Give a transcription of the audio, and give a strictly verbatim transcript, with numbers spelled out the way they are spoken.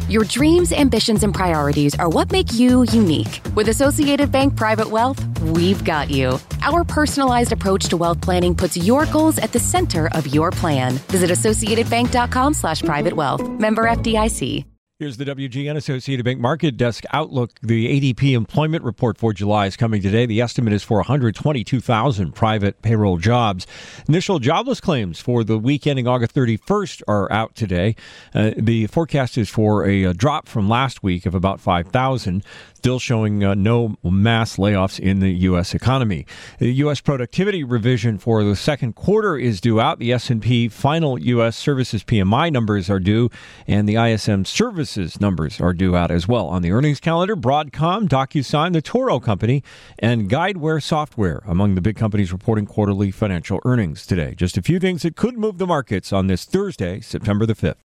Your dreams, ambitions, and priorities are what make you unique. With Associated Bank Private Wealth, we've got you. Our personalized approach to wealth planning puts your goals at the center of your plan. Visit associatedbank.com slash private wealth. Member F D I C. Here's the W G N Associated Bank Market Desk Outlook. The A D P employment report for July is coming today. The estimate is for one hundred twenty-two thousand private payroll jobs. Initial jobless claims for the week ending August thirty-first are out today. Uh, the forecast is for a, a drop from last week of about five thousand, still showing uh, no mass layoffs in the U S economy. The U S productivity revision for the second quarter is due out. The S and P final U S services P M I numbers are due, and the I S M services numbers are due out as well. On the earnings calendar, Broadcom, DocuSign, the Toro Company, and Guidewire Software among the big companies reporting quarterly financial earnings today. Just a few things that could move the markets on this Thursday, September the fifth.